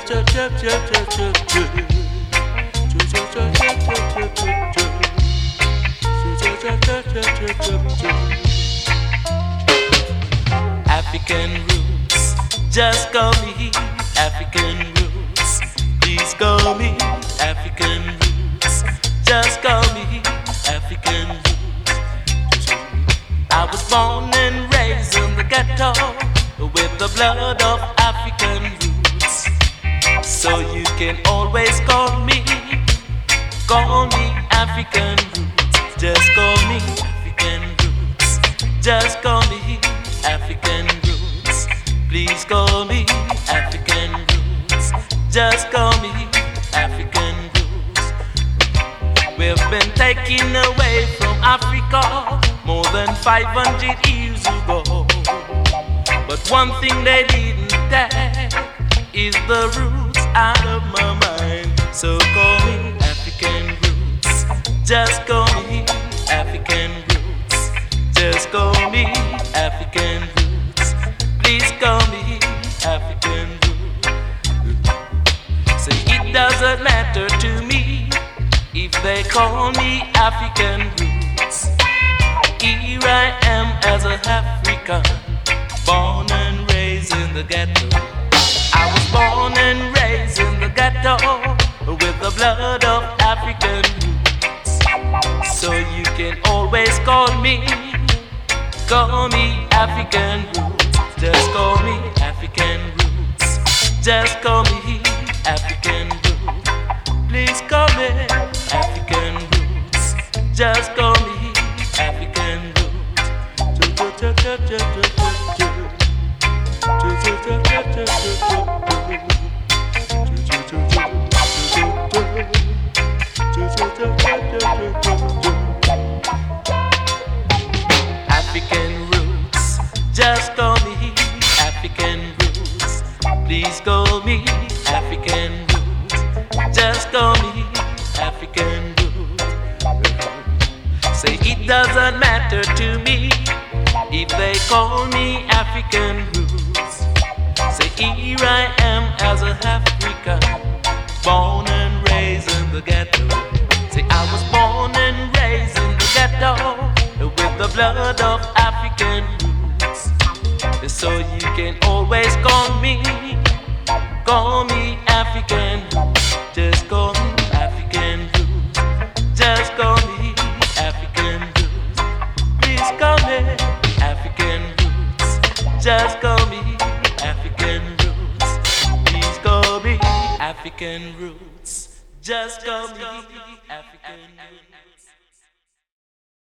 African roots, just call me African roots. Please call me African roots. Just call me African roots. I was born and raised in the ghetto with the blood of African roots. So you can always call me African roots. Just call me African roots. Just call me African roots. Please call me African roots. Just call me African roots. We've been taken away from Africa more than 500 years ago. But one thing they didn't take is the roots out of my mind. So call me African roots. Just call me African roots. Just call me African roots. Please call me African roots. Say it doesn't matter to me if they call me African roots. Here I am as a African, born and raised in the ghetto. I was born and raised in the ghetto with the blood of African roots. So you can always call me African roots. Just call me African roots. Just call me African roots. Please call me African roots. Just call me African roots. African roots, just call me African roots. Please call me African roots. Just call me African roots. Say it doesn't matter to me if they call me African roots. Say here I am as a African, born and raised in the ghetto. Say I was born and raised in the ghetto with the blood of African roots. So you can always call me African roots. Just call me African roots. Just call me African roots. Please call me African roots. Just call me African roots. Please call me African roots. Just call me African roots.